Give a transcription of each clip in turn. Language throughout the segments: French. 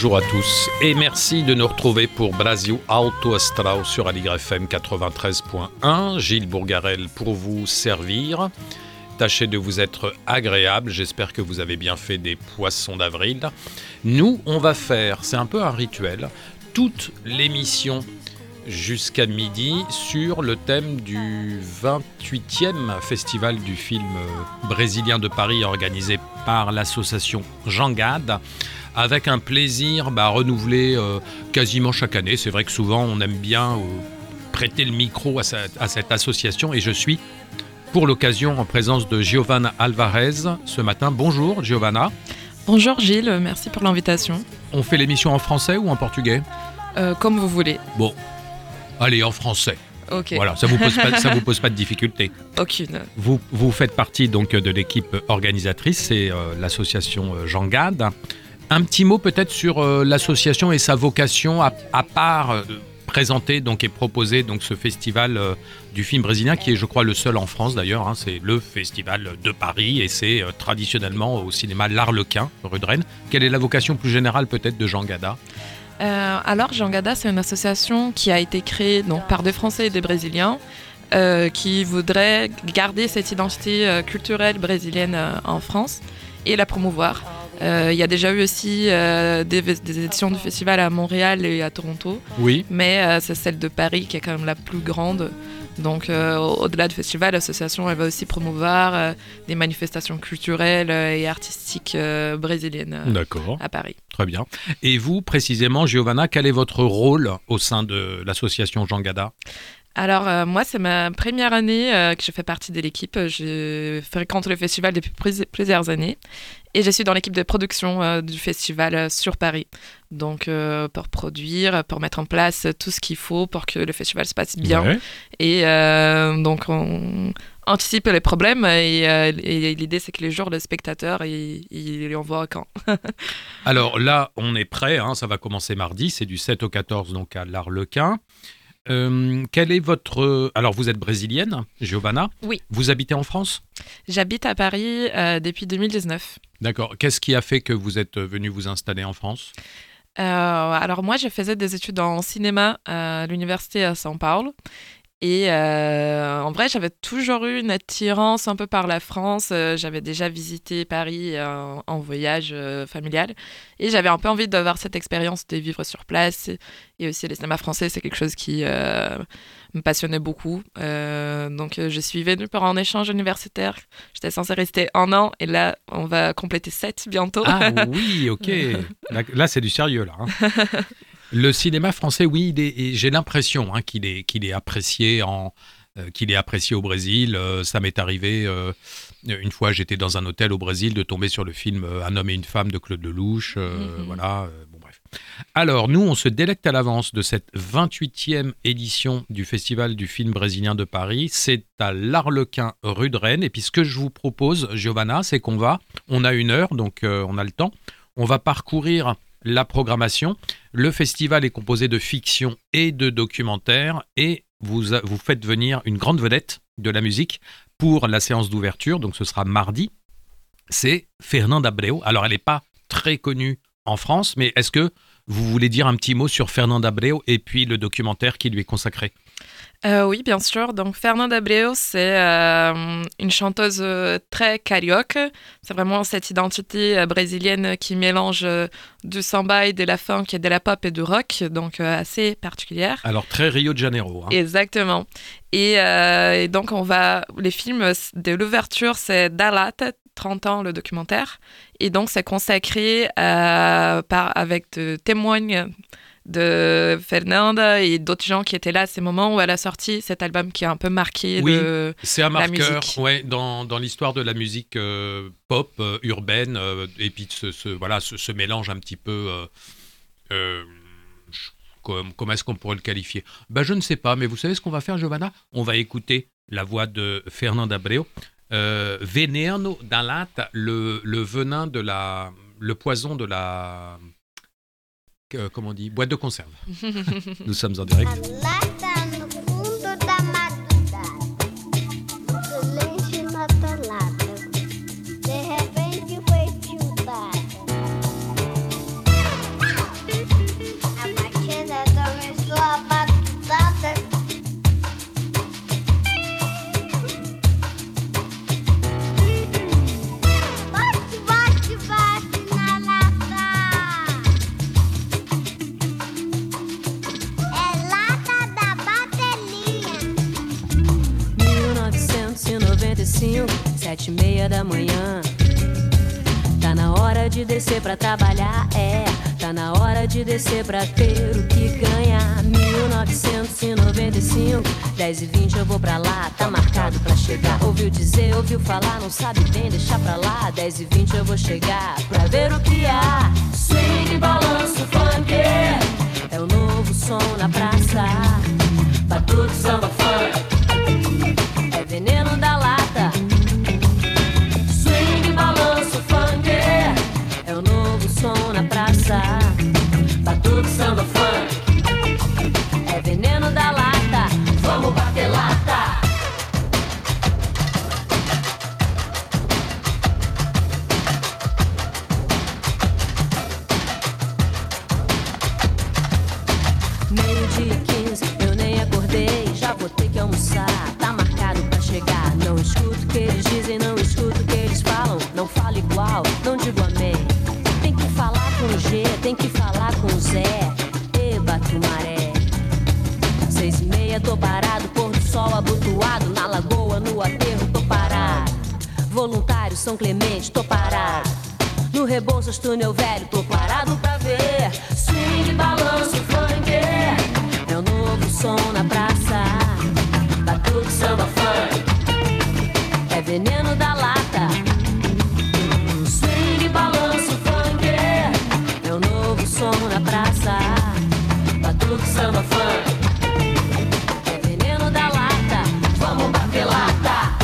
bonjour à tous et merci de nous retrouver pour Brasil Alto Astral sur Aligre FM 93.1. Gilles Bourgarel pour vous servir. Tâchez de vous être agréable, j'espère que vous avez bien fait des poissons d'avril. Nous, on va faire, c'est un peu un rituel, toute l'émission jusqu'à midi sur le thème du 28e festival du film brésilien de Paris organisé par l'association Jean Gad, avec un plaisir renouvelé quasiment chaque année. C'est vrai que souvent on aime bien prêter le micro à cette association et je suis pour l'occasion en présence de Giovanna Alvarez ce matin. Bonjour Giovanna. Bonjour Gilles, merci pour l'invitation. On fait l'émission en français ou en portugais ? Comme vous voulez. Bon, allez en français. Ok. Voilà, ça vous pose pas de difficulté. Aucune. Vous faites partie donc de l'équipe organisatrice, c'est l'association Jean Gad. Un petit mot peut-être sur l'association et sa vocation à part présenter donc et proposer donc ce festival du film brésilien qui est, je crois, le seul en France d'ailleurs. C'est le festival de Paris et c'est traditionnellement au cinéma L'Arlequin, rue de Rennes. Quelle est la vocation plus générale peut-être de Jean Gada ? Alors Jean Gada, c'est une association qui a été créée donc, par des Français et des Brésiliens qui voudraient garder cette identité culturelle brésilienne en France et la promouvoir. Il y a déjà eu aussi des éditions du festival à Montréal et à Toronto. Oui. Mais c'est celle de Paris qui est quand même la plus grande. Donc au-delà du festival, l'association elle va aussi promouvoir des manifestations culturelles et artistiques brésiliennes à Paris. Très bien. Et vous, précisément, Giovanna, quel est votre rôle au sein de l'association Jean Gada ? Alors moi, c'est ma première année que je fais partie de l'équipe. Je fréquente le festival depuis plusieurs années et je suis dans l'équipe de production du festival sur Paris. Donc pour produire, pour mettre en place tout ce qu'il faut pour que le festival se passe bien. Ouais. Et donc on anticipe les problèmes et l'idée c'est que les jours, le spectateur, il en voit quand. Alors là, on est prêt, ça va commencer mardi, c'est du 7 au 14 donc à l'Arlequin. Quel est votre... Alors, vous êtes brésilienne, Giovanna ? Oui. Vous habitez en France ? J'habite à Paris depuis 2019. D'accord. Qu'est-ce qui a fait que vous êtes venue vous installer en France ? Alors, moi, je faisais des études en cinéma à l'université à São Paulo. Et en vrai, j'avais toujours eu une attirance un peu par la France. J'avais déjà visité Paris en voyage familial. Et j'avais un peu envie d'avoir cette expérience de vivre sur place. Et aussi, le cinéma français, c'est quelque chose qui me passionnait beaucoup. Donc, je suis venue pour un échange universitaire. J'étais censée rester 1 an. Et là, on va compléter 7 bientôt. Ah oui, ok. Là, c'est du sérieux, là. Le cinéma français, oui, j'ai l'impression qu'il est apprécié au Brésil. Ça m'est arrivé une fois, j'étais dans un hôtel au Brésil, de tomber sur le film Un homme et une femme de Claude Lelouch. Voilà, bon bref. Alors, nous, on se délecte à l'avance de cette 28e édition du Festival du film brésilien de Paris. C'est à l'Arlequin, rue de Rennes. Et puis, ce que je vous propose, Giovanna, c'est on a 1 heure, donc on a le temps. On va parcourir la programmation. Le festival est composé de fiction et de documentaires et vous faites venir une grande vedette de la musique pour la séance d'ouverture, donc ce sera mardi. C'est Fernanda Abreu. Alors elle n'est pas très connue en France, mais est-ce que vous voulez dire un petit mot sur Fernanda Abreu et puis le documentaire qui lui est consacré ? Oui, bien sûr. Donc, Fernanda Abreu, c'est une chanteuse très carioca. C'est vraiment cette identité brésilienne qui mélange du samba et de la funk et de la pop et du rock, donc assez particulière. Alors, très Rio de Janeiro. Exactement. Et donc, les films de l'ouverture, c'est Dalat, 30 ans, le documentaire. Et donc, c'est consacré avec des témoignages de Fernanda et d'autres gens qui étaient là à ces moments où elle a sorti cet album qui a un peu marqué c'est un marqueur dans l'histoire de la musique pop urbaine et puis ce mélange un petit peu comment est-ce qu'on pourrait le qualifier ? Je ne sais pas, mais vous savez ce qu'on va faire, Giovanna ? On va écouter la voix de Fernanda Abreu. Veneno da lata, le venin le poison de la... comment on dit, boîte de conserve. Nous sommes en direct. 95, 7h30 da manhã. Tá na hora de descer pra trabalhar, tá na hora de descer pra ter o que ganhar. 1995, 10h20 eu vou pra lá, tá marcado pra chegar. Ouviu dizer, ouviu falar, não sabe bem, deixa pra lá. 10h20 eu vou chegar pra ver o que há. Swing, balanço, funk, é o novo som na praça. Batuque, samba, funk, é veneno da lata. Swing, balanço, funk, é o novo som na praça. Batuque, samba, funk, é veneno da lata. Vamos bater lata. Meio-dia 15, eu nem acordei, já vou ter que almoçar. Tá marcado pra chegar. Não escuto o que eles dizem, não escuto o que eles falam. Não falo igual, não digo amém. Tem que falar com o G, tem que falar com o Zé. Eba, Tumaré. 6h30, tô parado, pôr do sol abotoado. Na lagoa, no aterro, tô parado. Voluntário, São Clemente, tô parado. No Rebouças, Túnel Velho, tô parado pra ver. Swing, balanço, funk, é o novo som na praça. Batuque, samba, funk, é veneno da lata. Swing, balanço, funk, é o novo som na praça. Batuque, samba, funk, é veneno da lata. Vamos bater lata.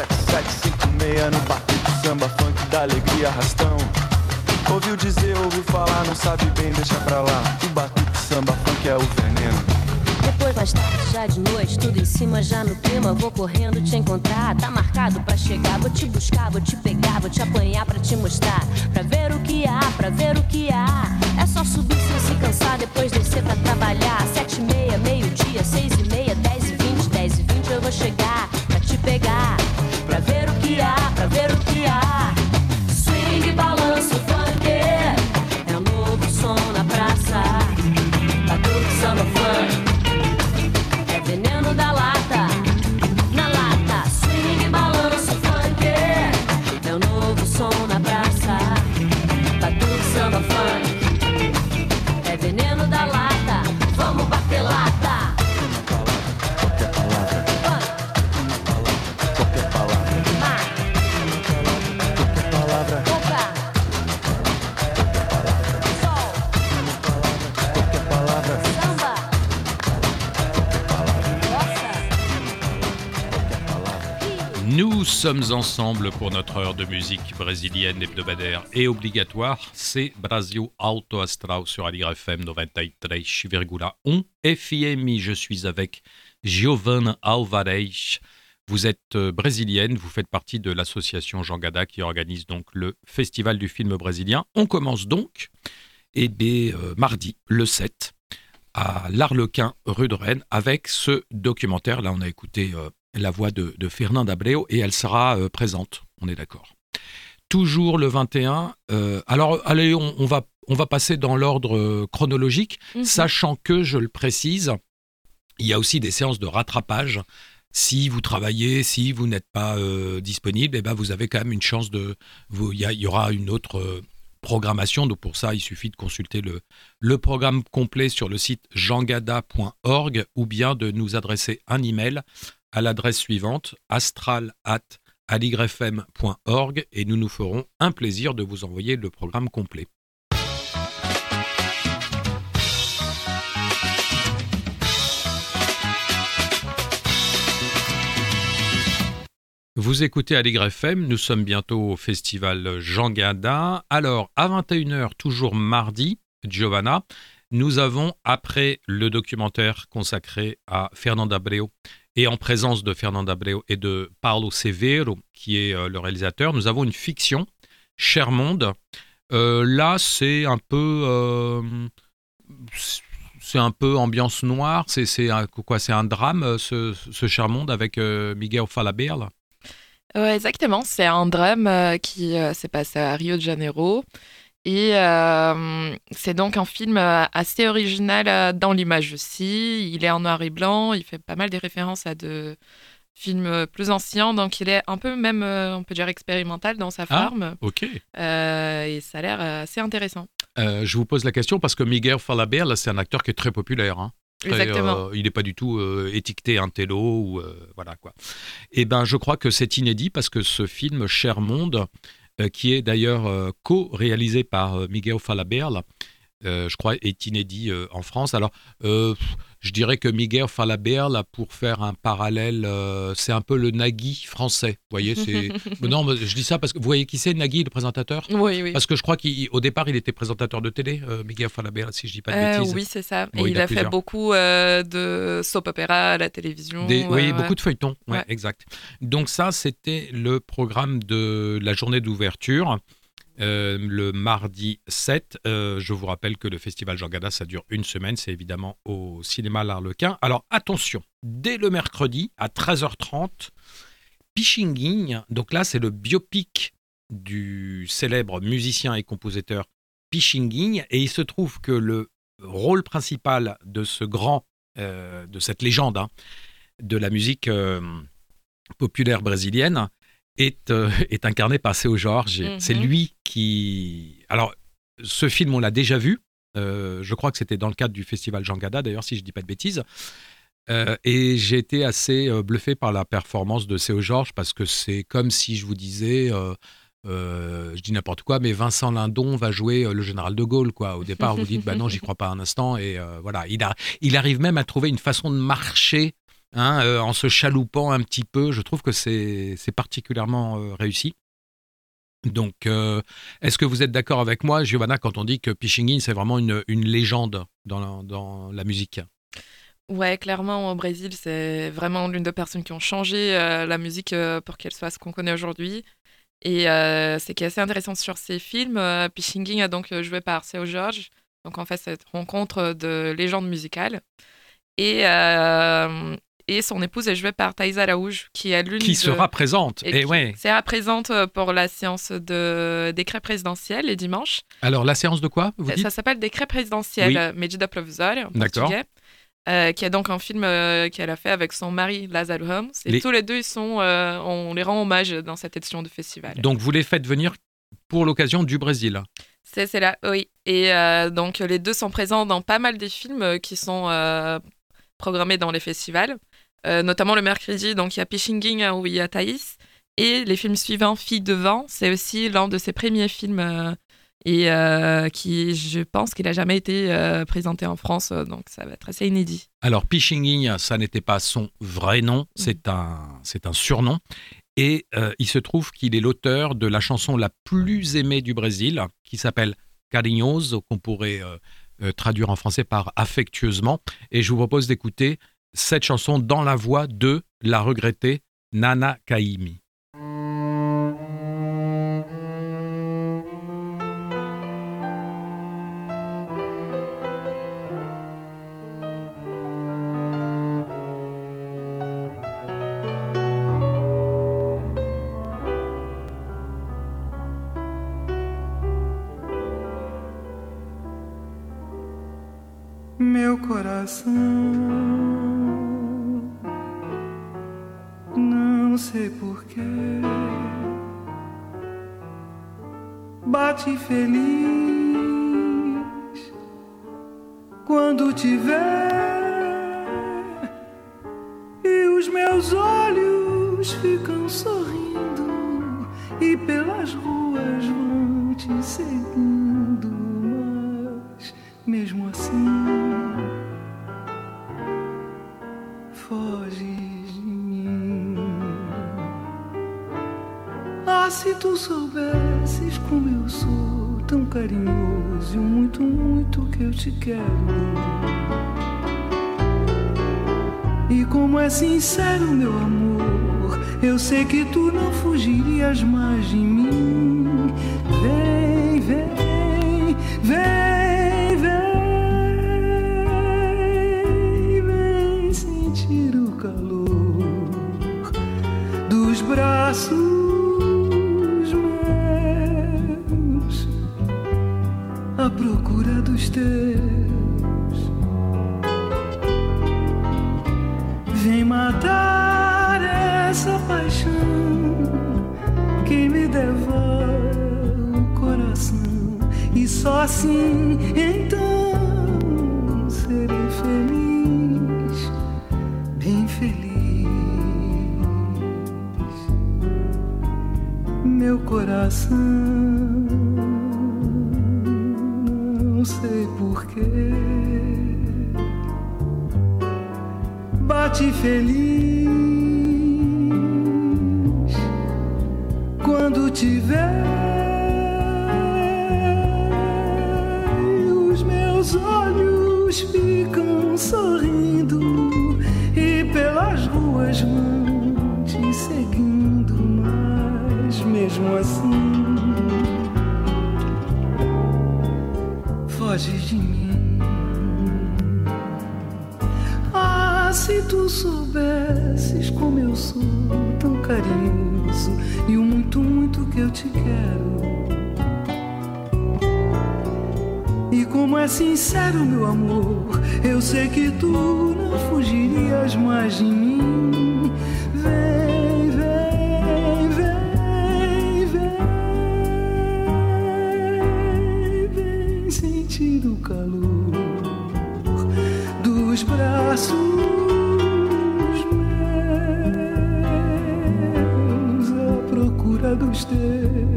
4776 no batuque, samba, funk, da alegria, arrastão. Ouviu dizer, ouviu falar, não sabe bem, deixa pra lá. O batuque, samba, funk é o veneno. Depois mais tarde, já de noite, tudo em cima, já no clima. Vou correndo te encontrar, tá marcado pra chegar. Vou te buscar, vou te pegar, vou te apanhar pra te mostrar. Pra ver o que há, pra ver o que há. É só subir sem se cansar, depois descer pra trabalhar. 7h30, meio-dia, 6h30, 10h20, 10h20 eu vou chegar pra te pegar. Pra ver o que há, pra ver o que há. Swing, balanço, funk, é o novo som na praça. Batuque, samba, funk, é veneno da lata. Na lata. Swing, balanço, funk, é o novo som na praça. Batuque, samba, funk, é veneno da lata. Vamos bater lata. Qualquer palavra, qualquer palavra, qualquer palavra, Opa, sol, qualquer palavra, samba, nossa. Nous sommes ensemble pour notre heure de musique brésilienne hebdomadaire et obligatoire. C'est Brasil Alto Astral sur Aligre FM 93,1 FM. Je suis avec Giovanna Alvarez. Vous êtes brésilienne, vous faites partie de l'association Jean Gada qui organise donc le Festival du film brésilien. On commence donc mardi, le 7, à l'Arlequin, rue de Rennes, avec ce documentaire. Là, on a écouté la voix de Fernanda Abreu et elle sera présente, on est d'accord. Toujours le 21. Alors, allez, on va passer dans l'ordre chronologique, sachant que, je le précise, il y a aussi des séances de rattrapage. Si vous travaillez, si vous n'êtes pas disponible, eh ben vous avez quand même une chance de... Il y aura une autre programmation. Donc pour ça, il suffit de consulter le programme complet sur le site jangada.org ou bien de nous adresser un email à l'adresse suivante, astral@aligrefm.org, et nous nous ferons un plaisir de vous envoyer le programme complet. Vous écoutez Aligre FM, nous sommes bientôt au festival Jean Gada. Alors, à 21h, toujours mardi, Giovanna, nous avons, après le documentaire consacré à Fernanda Abreu, et en présence de Fernanda Abreu et de Paulo Severo, qui est le réalisateur, nous avons une fiction, Cher Monde. Là, c'est un peu ambiance noire, c'est un drame, ce Cher Monde, avec Miguel Falabella. Ouais, exactement, c'est un drame qui s'est passé à Rio de Janeiro. Et c'est donc un film assez original dans l'image aussi. Il est en noir et blanc, il fait pas mal des références à de film plus ancien, donc il est un peu même, on peut dire, expérimental dans sa forme. Ok. Et ça a l'air assez intéressant. Je vous pose la question parce que Miguel Falabella, c'est un acteur qui est très populaire. Hein. Exactement. Il n'est pas du tout étiqueté intello ou voilà quoi. Et ben, je crois que c'est inédit parce que ce film Cher Monde, qui est d'ailleurs co-réalisé par Miguel Falabella, je crois, est inédit en France. Alors, je dirais que Miguel Falabella, pour faire un parallèle, c'est un peu le Nagui français. Vous voyez, c'est... Non, je dis ça parce que vous voyez qui c'est, Nagui, le présentateur ? Oui. Parce que je crois qu'au départ, il était présentateur de télé, Miguel Falabella, si je dis pas de bêtises. Oui, c'est ça. Et Bon, il a fait beaucoup de soap opéra à la télévision. Oui, beaucoup de feuilletons, Ouais. exact. Donc ça, c'était le programme de la journée d'ouverture. Le mardi 7, je vous rappelle que le festival Jean Gada, ça dure une semaine, c'est évidemment au cinéma L'Arlequin. Alors attention, dès le mercredi à 13h30, Pichinging, donc là c'est le biopic du célèbre musicien et compositeur Pichinging, et il se trouve que le rôle principal de ce grand, de cette légende de la musique populaire brésilienne, est incarné par Seu Jorge. Mhm. C'est lui qui... Alors, ce film, on l'a déjà vu. Je crois que c'était dans le cadre du festival Jean Gada, d'ailleurs, si je ne dis pas de bêtises. Et j'ai été assez bluffé par la performance de Seu Jorge, parce que c'est comme si je vous disais... je dis n'importe quoi, mais Vincent Lindon va jouer le général de Gaulle, quoi. Au départ, vous dites, bah non, j'y crois pas un instant. Et voilà, il arrive même à trouver une façon de marcher, en se chaloupant un petit peu. Je trouve que c'est particulièrement réussi. Donc, est-ce que vous êtes d'accord avec moi, Giovanna, quand on dit que Pichinging, c'est vraiment une légende dans la musique ? Ouais, clairement, au Brésil, c'est vraiment l'une des personnes qui ont changé la musique pour qu'elle soit ce qu'on connaît aujourd'hui. Et ce qui est assez intéressant sur ces films, Pichinging a donc joué par Seu Jorge. Donc, en fait, cette rencontre de légendes musicales. Et son épouse est jouée par Thaïs Araújo, qui est l'une qui sera présente. Et ouais. sera présente pour la séance de décret présidentiel les dimanches. Alors, la séance de quoi, vous dites ? Ça s'appelle Décret présidentiel, Oui. Medida Provisória, en D'accord. portugais. Qui est donc un film qu'elle a fait avec son mari Lázaro Ramos. Et tous les deux, on les rend hommage dans cette édition du festival. Donc, vous les faites venir pour l'occasion du Brésil. C'est là, oui. Et donc, les deux sont présents dans pas mal des films qui sont programmés dans les festivals. Notamment le mercredi, donc il y a Pichinging où il y a Thaïs. Et les films suivants, Fille de vent, c'est aussi l'un de ses premiers films et qui, je pense qu'il n'a jamais été présenté en France, donc ça va être assez inédit. Alors, Pichinging, ça n'était pas son vrai nom, c'est un surnom. Et il se trouve qu'il est l'auteur de la chanson la plus aimée du Brésil, qui s'appelle Carinhoso, qu'on pourrait traduire en français par affectueusement. Et je vous propose d'écouter cette chanson dans la voix de la regrettée Nana Caymmi. Meu coração, não sei porquê, bate feliz quando te vê, e os meus olhos ficam sorrindo e pelas ruas vão te seguindo, mas mesmo assim foges de mim. Ah, se tu soubesses como eu sou tão carinhoso e muito, muito que eu te quero, e como é sincero meu amor, eu sei que tu não fugirias mais de mim. Vem, vem, vem. Braços meus à procura dos teus, vem matar só assim então serei feliz, bem feliz. Meu coração, não sei porquê, bate feliz quando te ver. Os meus olhos ficam sorrindo e pelas ruas vão te seguindo, mas mesmo assim foges de mim. Ah, se tu soubesses como eu sou tão carinhoso e o muito, muito que eu te quero, e como é sincero meu amor, eu sei que tu não fugirias mais de mim. Vem, vem, vem, vem, vem sentir o calor dos braços meus à procura dos teus.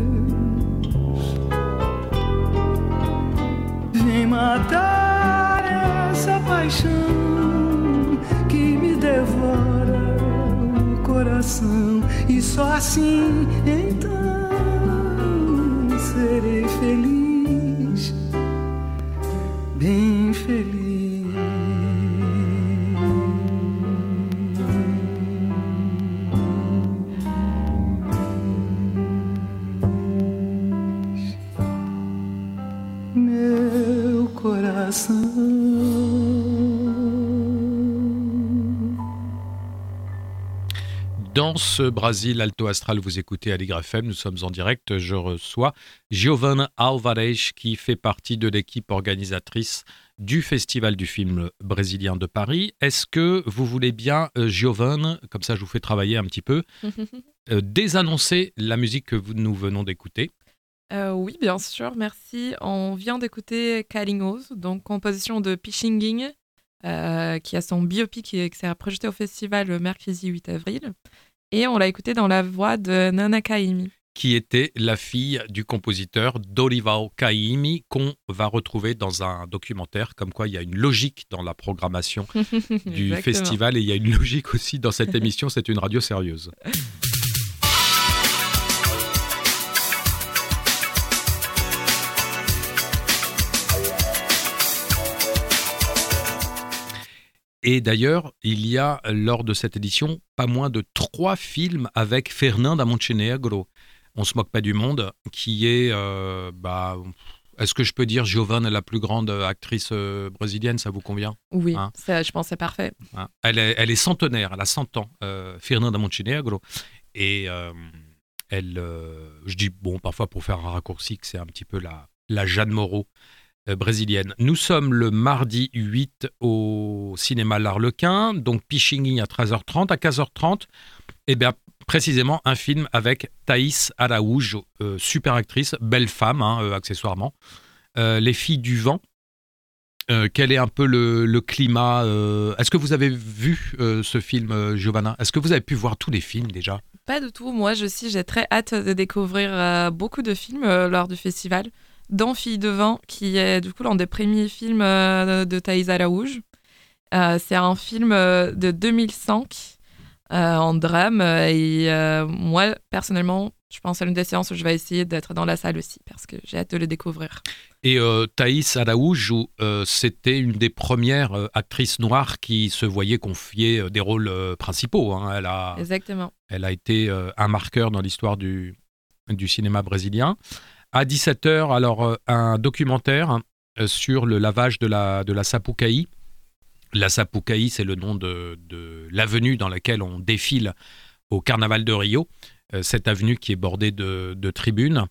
Vem matar essa paixão que me devora o coração, e só assim então serei feliz, bem feliz. Meu coração. Dans ce Brasil Alto Astral, vous écoutez Aligre FM, nous sommes en direct. Je reçois Giovanna Alvarez qui fait partie de l'équipe organisatrice du Festival du film brésilien de Paris. Est-ce que vous voulez bien, Giovanna, comme ça je vous fais travailler un petit peu, désannoncer la musique que nous venons d'écouter? Oui, bien sûr, merci. On vient d'écouter Carinhoso, donc composition de Pixinguinha, qui a son biopic qui s'est projeté au festival le mercredi 8 avril. Et on l'a écouté dans la voix de Nana Caymmi, qui était la fille du compositeur Dorival Caymmi, qu'on va retrouver dans un documentaire, comme quoi il y a une logique dans la programmation du festival, et il y a une logique aussi dans cette émission, c'est une radio sérieuse. Et d'ailleurs, il y a, lors de cette édition, pas moins de 3 films avec Fernanda Montenegro. On se moque pas du monde, qui est, est-ce que je peux dire Giovanna, la plus grande actrice brésilienne, ça vous convient? Oui, ça, je pense que c'est parfait. Elle est centenaire, elle a 100 ans, Fernanda Montenegro. Et je dis, bon, parfois pour faire un raccourci, que c'est un petit peu la Jeanne Moreau brésilienne. Nous sommes le mardi 8 au cinéma L'Arlequin, donc Pixinguinha à 13h30. À 15h30, eh bien, précisément un film avec Thaïs Araújo, super actrice, belle femme, accessoirement. Les filles du vent. Quel est un peu le climat Est-ce que vous avez vu ce film, Giovanna? Est-ce que vous avez pu voir tous les films déjà? Pas du tout. Moi, j'ai très hâte de découvrir beaucoup de films lors du festival, dont Filles de vent, qui est du coup l'un des premiers films de Thaïs Araújo. C'est un film de 2005 en drame. Et moi, personnellement, je pense à l'une des séances où je vais essayer d'être dans la salle aussi, parce que j'ai hâte de le découvrir. Et Thaïs Araújo, c'était une des premières actrices noires qui se voyait confier des rôles principaux. Exactement. Elle a été un marqueur dans l'histoire du cinéma brésilien. À 17h, alors, un documentaire sur le lavage de la Sapucaí. La Sapucaí, c'est le nom de l'avenue dans laquelle on défile au Carnaval de Rio. Cette avenue qui est bordée de tribunes.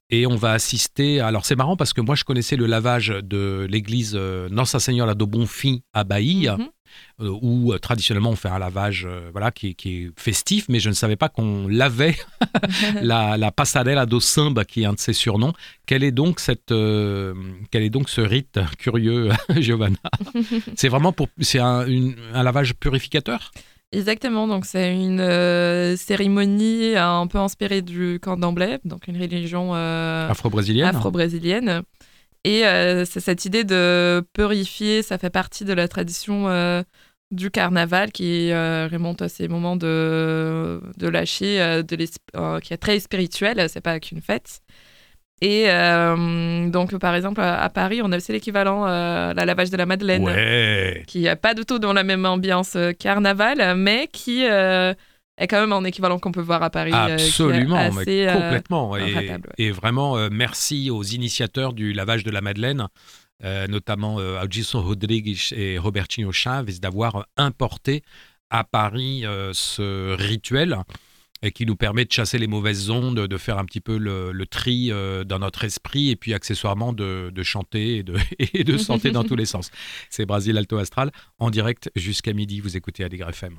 Et on va assister. Alors c'est marrant parce que moi je connaissais le lavage de l'église Nossa Senhora do Bonfim à Bahia, où traditionnellement on fait un lavage qui est festif, mais je ne savais pas qu'on lavait la Passarela do Samba, qui est un de ses surnoms. Quel est donc ce rite curieux, Giovanna? C'est vraiment un lavage purificateur? Exactement, donc c'est une cérémonie un peu inspirée du candomblé, donc une religion afro-brésilienne. Et c'est cette idée de purifier, ça fait partie de la tradition du carnaval qui remonte à ces moments de lâcher, qui est très spirituel, c'est pas qu'une fête. Et donc, par exemple, à Paris, on a aussi l'équivalent, la lavage de la Madeleine, qui n'est pas du tout dans la même ambiance carnaval, mais qui est quand même un équivalent qu'on peut voir à Paris. Absolument, qui est assez, complètement. Et ratable, vraiment, merci aux initiateurs du lavage de la Madeleine, notamment Augustin Rodrigues et Robertinho Chaves, d'avoir importé à Paris ce rituel, et qui nous permet de chasser les mauvaises ondes, de faire un petit peu le tri dans notre esprit, et puis accessoirement de chanter et de chanter dans tous les sens. C'est Brasil Alto Astral, en direct jusqu'à midi, vous écoutez Aligre FM.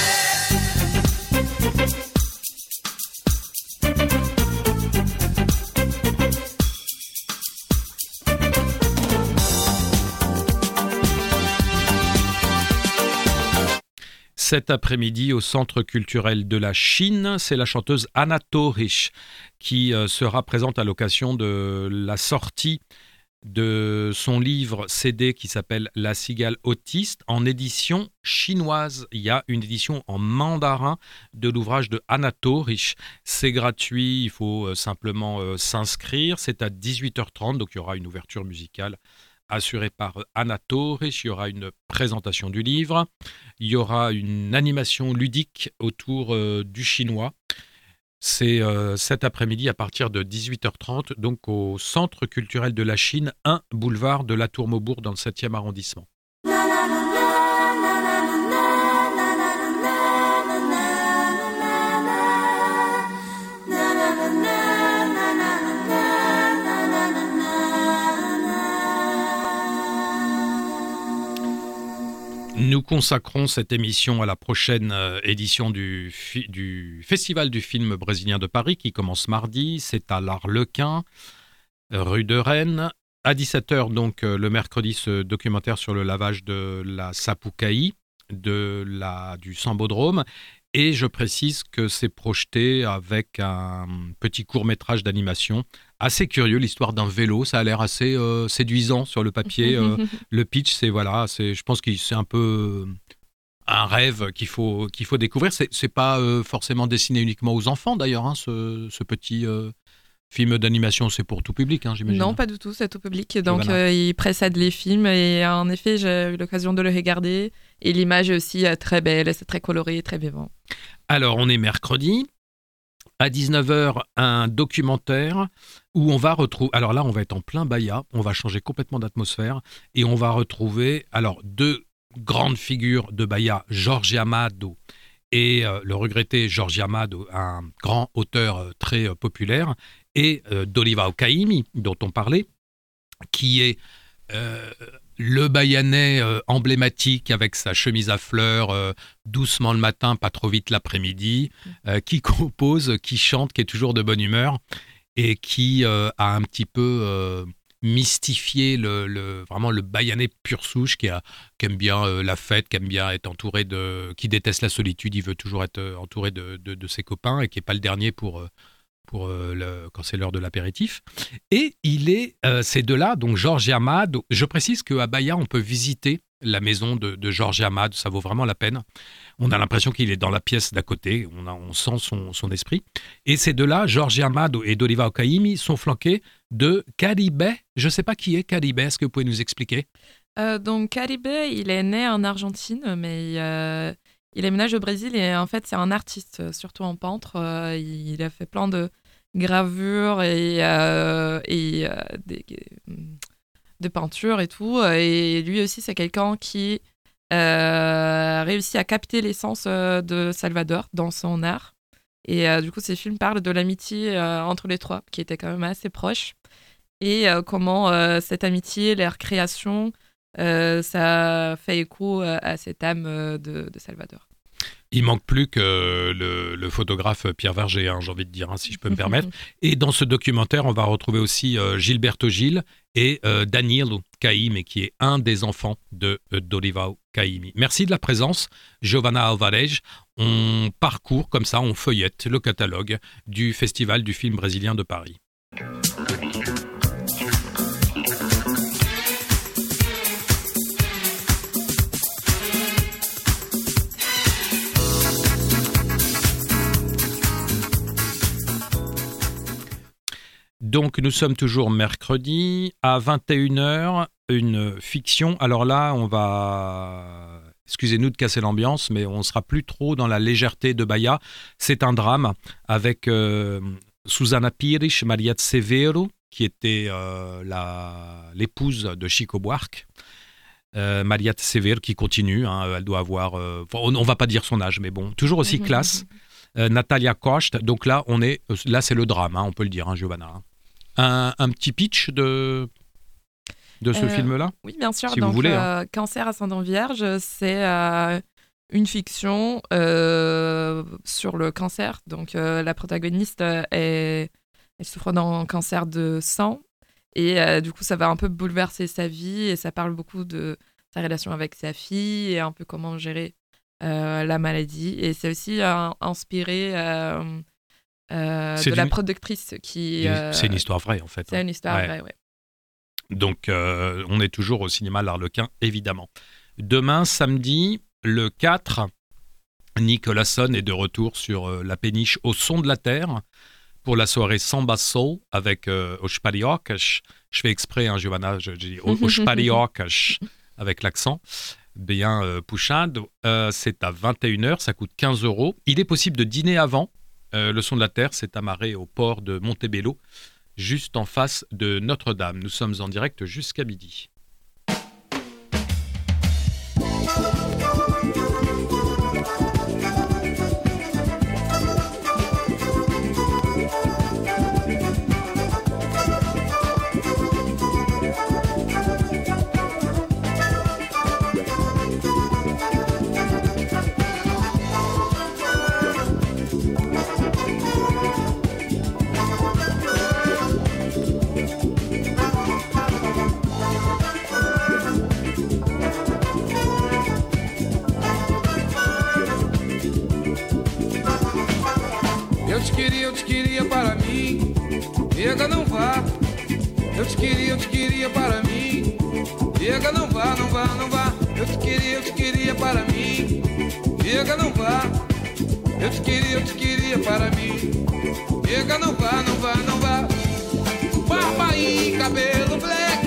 Cet après-midi, au Centre culturel de la Chine, c'est la chanteuse Anna Torich qui sera présente à l'occasion de la sortie de son livre CD qui s'appelle La cigale autiste en édition chinoise. Il y a une édition en mandarin de l'ouvrage de Anna Torich. C'est gratuit, il faut simplement s'inscrire. C'est à 18h30, donc il y aura une ouverture musicale assuré par Anna Torich. Il y aura une présentation du livre, il y aura une animation ludique autour du chinois. C'est cet après-midi à partir de 18h30, donc au Centre culturel de la Chine, 1 boulevard de la Tour-Maubourg dans le 7e arrondissement. Nous consacrons cette émission à la prochaine édition du Festival du film brésilien de Paris qui commence mardi. C'est à l'Arlequin, rue de Rennes. À 17h, donc, le mercredi, ce documentaire sur le lavage de la Sapucaí, du Sambodrome. Et je précise que c'est projeté avec un petit court-métrage d'animation assez curieux, l'histoire d'un vélo. Ça a l'air assez séduisant sur le papier. Le pitch, je pense que c'est un peu un rêve qu'il faut découvrir. C'est pas forcément destiné uniquement aux enfants, d'ailleurs, hein, ce petit film d'animation. C'est pour tout public, hein, j'imagine. Non, pas du tout, c'est tout public. Donc, il précède les films. Et en effet, j'ai eu l'occasion de le regarder. Et l'image est aussi très belle, c'est très coloré, très vivant. Alors, on est mercredi. À 19h, un documentaire où on va retrouver... Alors là, on va être en plein Bahia, on va changer complètement d'atmosphère et on va retrouver deux grandes figures de Bahia, Jorge Amado et le regretté Jorge Amado, un grand auteur très populaire, et Dorival Caymmi, dont on parlait, qui est... le Bahianais emblématique avec sa chemise à fleurs, doucement le matin, pas trop vite l'après-midi, qui compose, qui chante, qui est toujours de bonne humeur et qui a un petit peu mystifié vraiment le Bahianais pur souche qui aime bien la fête, qui aime bien être entouré qui déteste la solitude, il veut toujours être entouré de ses copains et qui n'est pas le dernier pour quand c'est l'heure de l'apéritif. Et ces deux-là, donc Jorge Amado. Je précise qu'à Bahia, on peut visiter la maison de Jorge Amado, ça vaut vraiment la peine. On a l'impression qu'il est dans la pièce d'à côté, on sent son esprit. Et ces deux-là, Jorge Amado et Dorival Caymmi, sont flanqués de Caribe. Je ne sais pas qui est Caribe, est-ce que vous pouvez nous expliquer ? Donc Caribe, il est né en Argentine, mais il aménage au Brésil et en fait c'est un artiste, surtout en peintre. Il a fait plein de gravures et de peintures et tout. Et lui aussi c'est quelqu'un qui réussit à capter l'essence de Salvador dans son art. Et du coup, ces films parlent de l'amitié entre les trois, qui était quand même assez proche. Et comment cette amitié, leur création, ça fait écho à cette âme de Salvador. Il manque plus que le photographe Pierre Verger, j'ai envie de dire, si je peux me permettre. Et dans ce documentaire, on va retrouver aussi Gilberto Gil et Danilo Caymmi, qui est un des enfants de Dorival Caymmi. Merci de la présence, Giovanna Alvarez. On parcourt comme ça, on feuillette le catalogue du Festival du film brésilien de Paris. Donc, nous sommes toujours mercredi à 21h, une fiction. Alors là, on va... Excusez-nous de casser l'ambiance, mais on ne sera plus trop dans la légèreté de Bahia. C'est un drame avec Susana Pires, Maria de Severo, qui était l'épouse de Chico Buarque. Maria de Severo qui continue, elle doit avoir... on ne va pas dire son âge, mais bon, toujours aussi classe. Natalia Costa, donc là, c'est le drame, on peut le dire, Giovanna. Un petit pitch de ce film-là ? Oui, bien sûr. Si donc, vous voulez. Cancer ascendant vierge, c'est une fiction sur le cancer. Donc, la protagoniste, elle souffre d'un cancer de sang. Et du coup, ça va un peu bouleverser sa vie. Et ça parle beaucoup de sa relation avec sa fille et un peu comment gérer la maladie. Et c'est aussi inspiré... de la productrice qui... C'est une histoire vraie, en fait. C'est une histoire vraie, oui. Donc, on est toujours au cinéma L'Arlequin, évidemment. Demain, samedi, le 4, Nicolas Son est de retour sur la péniche au son de la terre pour la soirée Samba Soul avec Os Pariocas. Je fais exprès, Giovanna, je dis Os Pariocas avec l'accent. Bien puxado. C'est à 21h, ça coûte 15 €. Il est possible de dîner avant. Le son de la terre s'est amarré au port de Montebello, juste en face de Notre-Dame. Nous sommes en direct jusqu'à midi. Eu te queria para mim, nega não vá. Eu te queria para mim, nega não vá, não vá, não vá. Eu te queria para mim, nega não vá. Eu te queria para mim, nega não vá, não vá, não vá. Barba e cabelo black,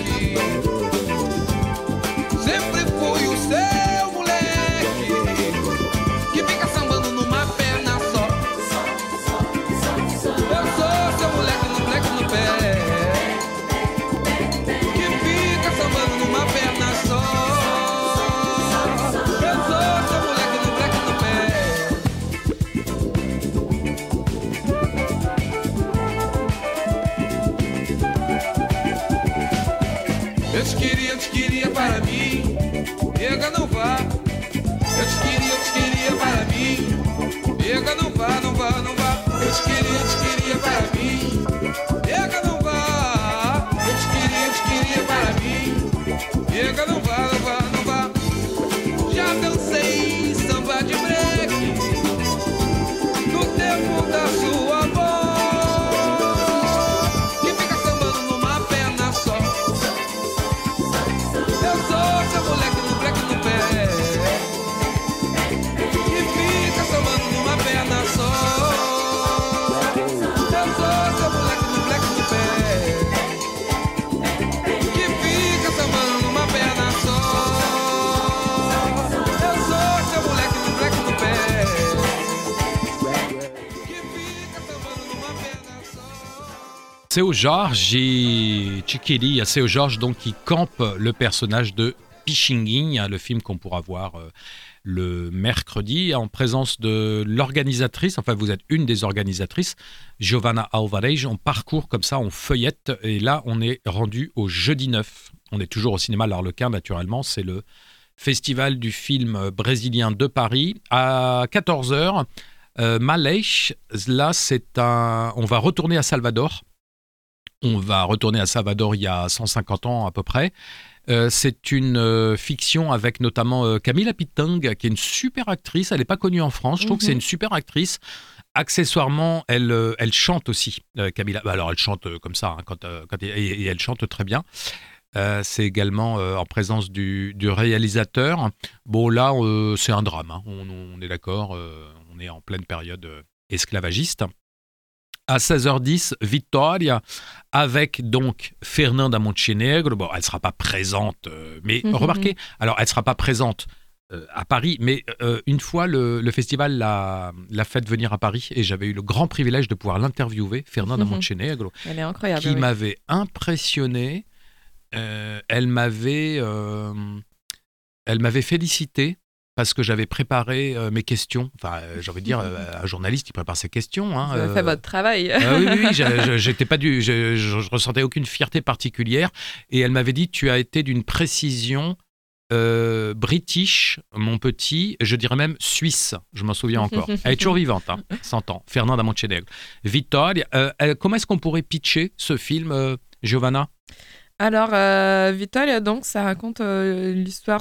sempre fui o seu moleque que fica sambando numa perna só. Eu sou seu moleque no black no pé, que fica sambando numa perna só. Eu sou seu moleque no black no pé. Eu te queria para mim, nega não vá. Eu te queria para mim, nega não vá, não vá, não vá. Eu te queria para mim, nega não vá. Eu te queria para mim, nega não vá, não vá, não vá. Já dancei samba de break no tempo da sua voz, que fica sambando numa perna só. Eu sou seu moleque no black no pé, que fica sambando numa perna só. Eu sou seu moleque no black no pé, que fica sambando numa perna só. Eu sou seu moleque no black no pé, que fica sambando numa perna só. Seu Jorge Chiqueria, Seu Jorge donc qui campe le personnage de Pichinguinha, le film qu'on pourra voir le mercredi en présence de l'organisatrice, enfin vous êtes une des organisatrices, Giovanna Alvarez. On parcourt comme ça, on feuillette et là on est rendu au jeudi 9. On est toujours au cinéma L'Arlequin naturellement, c'est le festival du film brésilien de Paris. À 14h, Maleix, là on va retourner à Salvador. On va retourner à Salvador il y a 150 ans à peu près. C'est une fiction avec notamment Camila Pitanga, qui est une super actrice. Elle n'est pas connue en France. Je trouve que c'est une super actrice. Accessoirement, elle chante aussi, Camila. Alors, elle chante comme ça, et elle chante très bien. C'est également en présence du réalisateur. Bon, là, c'est un drame. Hein. On est d'accord. On est en pleine période esclavagiste. À 16h10, Victoria, avec donc Fernanda Montenegro. Bon, elle ne sera pas présente, mais remarquez, alors elle ne sera pas présente à Paris, mais une fois le festival l'a fait venir à Paris et j'avais eu le grand privilège de pouvoir l'interviewer, Fernanda Montenegro. Elle est incroyable. Qui m'avait impressionné. Elle m'avait félicité. Parce que j'avais préparé mes questions. Enfin, j'ai envie de dire, un journaliste qui prépare ses questions. Hein, vous avez fait votre travail. Oui, j'étais pas je ressentais aucune fierté particulière. Et elle m'avait dit, tu as été d'une précision british, mon petit, je dirais même suisse. Je m'en souviens encore. Elle est toujours vivante, 100 ans. Fernanda Montenegro. Victoria, comment est-ce qu'on pourrait pitcher ce film, Giovanna ? Alors, Victoria, donc, ça raconte l'histoire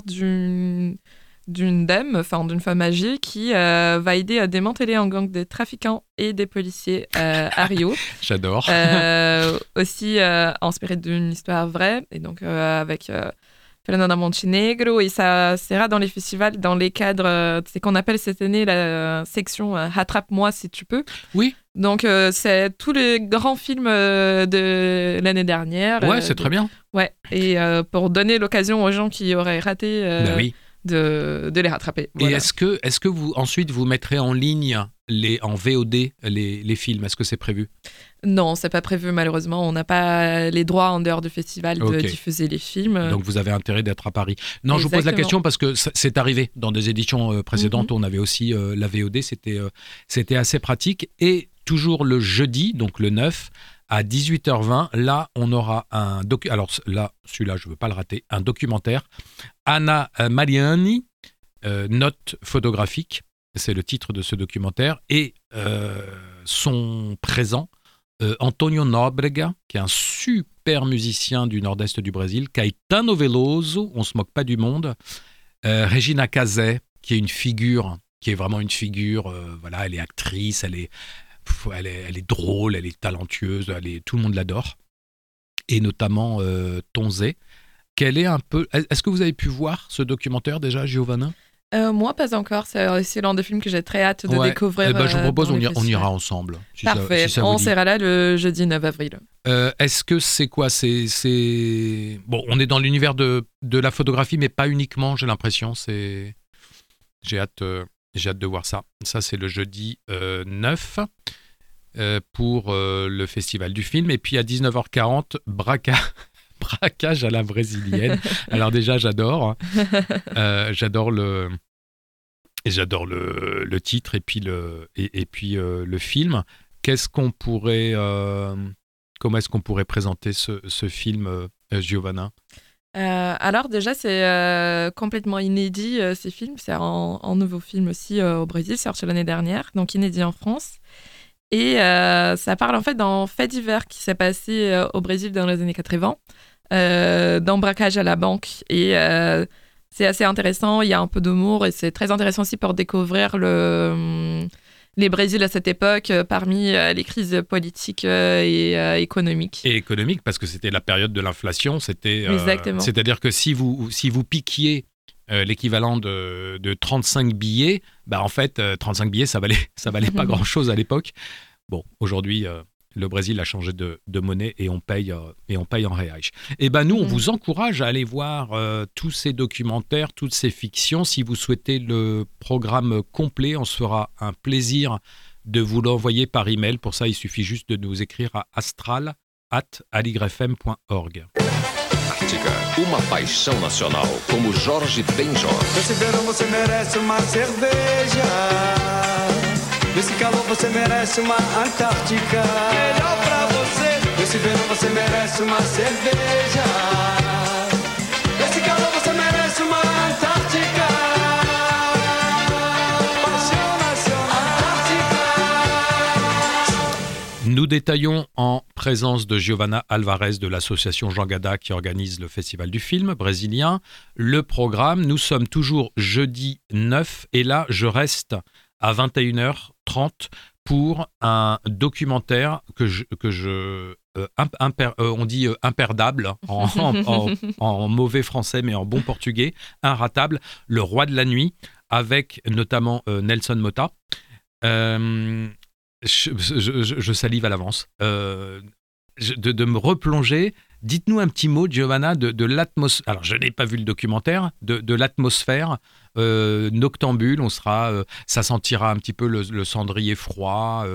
d'une dame, enfin d'une femme âgée qui va aider à démanteler un gang de trafiquants et des policiers à Rio. J'adore. Aussi inspiré d'une histoire vraie, et donc avec Fernanda Montenegro, et ça sera dans les festivals, dans les cadres, c'est qu'on appelle cette année la section Rattrape-moi si tu peux. Oui. Donc c'est tous les grands films de l'année dernière. Ouais, c'est très bien. Ouais, et pour donner l'occasion aux gens qui auraient raté... oui. De les rattraper. Voilà. Et est-ce que vous ensuite vous mettrez en ligne en VOD les films ? Est-ce que c'est prévu ? Non, c'est pas prévu malheureusement. On n'a pas les droits en dehors du festival de diffuser les films. Donc vous avez intérêt d'être à Paris. Non, Exactement. Je vous pose la question parce que c'est arrivé dans des éditions précédentes. On avait aussi la VOD, c'était assez pratique. Et toujours le jeudi, donc le 9, à 18h20, là, on aura un documentaire. Alors là, celui-là, je ne veux pas le rater. Un documentaire. Anna Mariani, note photographique. C'est le titre de ce documentaire. Et sont présents Antonio Nóbrega, qui est un super musicien du nord-est du Brésil. Caetano Veloso, on ne se moque pas du monde. Regina Casé, qui est une figure, qui est vraiment une figure. Voilà, elle est actrice, elle est drôle, elle est talentueuse, tout le monde l'adore. Et notamment Tonzé. Est-ce que vous avez pu voir ce documentaire déjà, Giovanna ? Moi, pas encore. C'est l'un des films que j'ai très hâte de découvrir. Je vous propose, on ira ensemble. Parfait. On sera là le jeudi 9 avril. Est-ce que c'est quoi ? Bon, on est dans l'univers de la photographie, mais pas uniquement, j'ai l'impression. J'ai hâte de voir ça. Ça, c'est le jeudi 9 pour le festival du film. Et puis à 19h40, braquage à la brésilienne. Alors déjà, j'adore. J'adore le titre et puis le film. Comment est-ce qu'on pourrait présenter ce film, Giovanna ? Alors déjà, c'est complètement inédit, ces films. C'est un nouveau film aussi au Brésil, sorti l'année dernière, donc inédit en France. Et ça parle en fait d'un fait divers qui s'est passé au Brésil dans les années 80, d'un braquage à la banque. Et c'est assez intéressant, il y a un peu d'humour et c'est très intéressant aussi pour découvrir les Brésil à cette époque, parmi les crises politiques et économiques. Et économiques, parce que c'était la période de l'inflation. Exactement. C'est-à-dire que si vous piquiez l'équivalent de 35 billets, en fait, 35 billets, ça valait pas grand-chose à l'époque. Bon, aujourd'hui, le Brésil a changé de monnaie et on paye en reais. Et nous, on vous encourage à aller voir tous ces documentaires, toutes ces fictions. Si vous souhaitez le programme complet, on se fera un plaisir de vous l'envoyer par email. Pour ça, il suffit juste de nous écrire à astral@aligrefm.org. uma paixão nacional, como Jorge Benjor. Nesse verão você merece uma cerveja. Nesse calor você merece uma Antártica. Melhor pra você. Nesse verão você merece uma cerveja. Nesse calor você merece uma Antártica. Paixão nacional. Antártica. Nous détaillons en présence de Giovanna Alvarez de l'association Jean Gada qui organise le Festival du film brésilien. Le programme, nous sommes toujours jeudi 9 et là je reste à 21h30 pour un documentaire on dit imperdable en mauvais français mais en bon portugais, inratable, Le Roi de la Nuit, avec notamment Nelson Motta. Je salive à l'avance. De me replonger. Dites-nous un petit mot, Giovanna, de l'atmosphère. Alors, je n'ai pas vu le documentaire, de l'atmosphère noctambule. Ça sentira un petit peu le cendrier froid.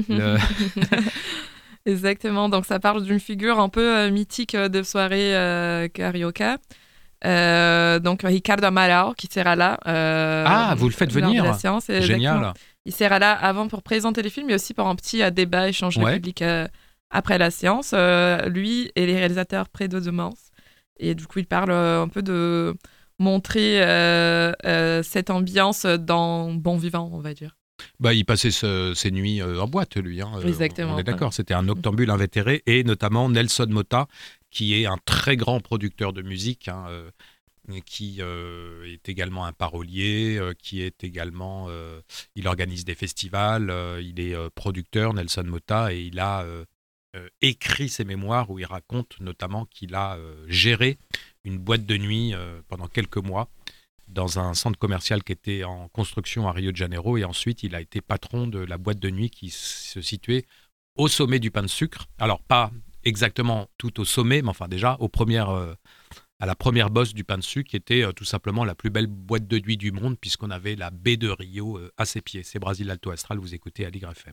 Exactement. Donc, ça parle d'une figure un peu mythique de soirée carioca. Donc, Ricardo Amaral, qui sera là. Vous le faites venir. De la séance, génial. Exactement. Il sera là avant pour présenter les films, mais aussi pour un petit débat, échange avec le public après la séance. Lui et les réalisateurs Fredo Demans. Et du coup, il parle un peu de montrer cette ambiance dans Bon Vivant, on va dire. Il passait ses nuits en boîte, lui. Exactement. On est d'accord, c'était un noctambule invétéré. Et notamment Nelson Motta, qui est un très grand producteur de musique, qui est également un parolier, qui est également... il organise des festivals, il est producteur, Nelson Motta, et il a écrit ses mémoires où il raconte notamment qu'il a géré une boîte de nuit pendant quelques mois dans un centre commercial qui était en construction à Rio de Janeiro, et ensuite il a été patron de la boîte de nuit qui se situait au sommet du Pain de Sucre. Alors pas exactement tout au sommet, mais enfin déjà à la première bosse du Pain de Sucre, qui était tout simplement la plus belle boîte de nuit du monde, puisqu'on avait la baie de Rio à ses pieds. C'est Brasil Alto Astral, vous écoutez Aligre FM.